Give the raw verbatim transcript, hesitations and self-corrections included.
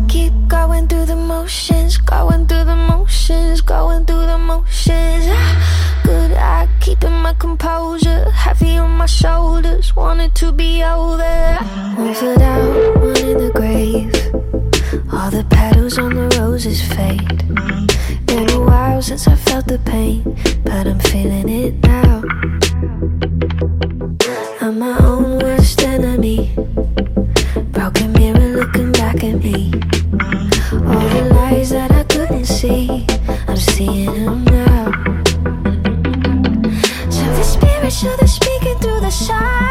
keep going through the motions, going through the motions, going through the motions. Good at keeping my composure, heavy on my shoulders, wanted to be over. One foot out, one in the grave. All the petals on the roses fade. Been a while since I felt the pain, but I'm feeling it now. I'm my own worst enemy. Broken mirror looking back at me. All the lies that I couldn't see, I'm seeing them now. So the spirits, so they're speaking through the signs.